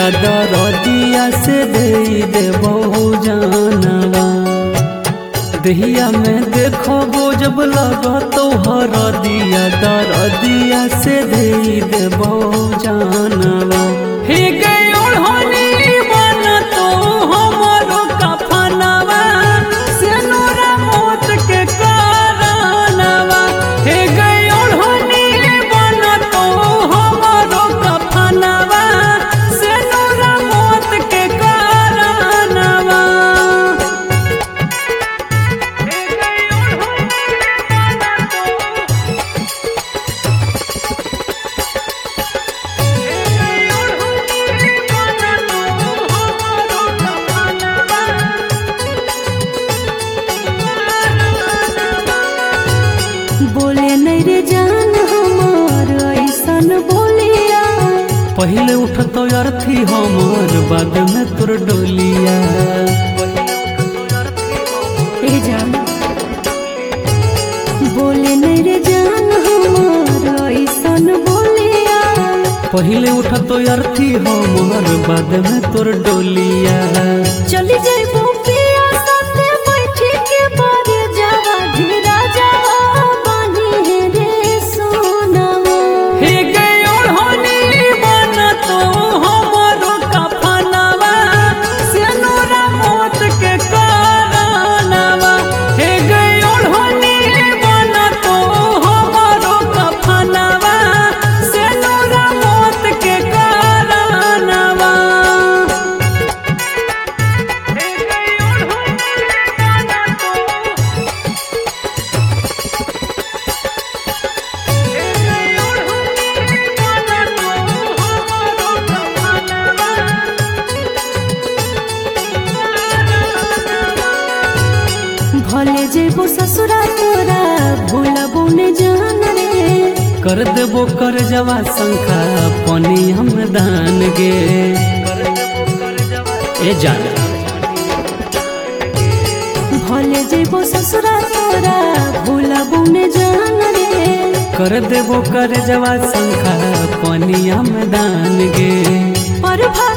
दरदिया से दे देबो जानवा। दहिया में देखो जब लगा तो हरदिया दरदिया से दे देबो जानवा। हे गई ओढ़नी बना तो हमारो कफनवा से नूरा मौत के कारणवा। हे गई ओढ़नी बना तो हमारो कफनवा से नूरा मौत के कारणवा। बोले नहीं रे जान हमार ऐसन बोलिया। पहले उठतो अर्थी हमर बाद में तोर डोलिया। ए जान बोले नहीं रे जान हमार ऐसन बोलिया। पहले उठतो अर्थी हमर बाद में तोर डोलिया। चली जाइबो पिया साथे बैठी के बारे जावा धीरा जावा बानी है रे सोनावा। हे गई ओढ़नी बना तो हमारो कफनवा से नूरा मौत के कारणवा। हे गई ओढ़नी बना तो हमारो कफनवा से नूरा मौत के कारणवा। भले जेबो ससुरा तोरा भूलबो ने जान रे। कर देबो कर जवा शंखा पानी हम दान गे। ए जान भले जेबो ससुरा तोरा भूलबो ने जान रे। कर देबो कर जवा शंखा पानी हम दान गे। पर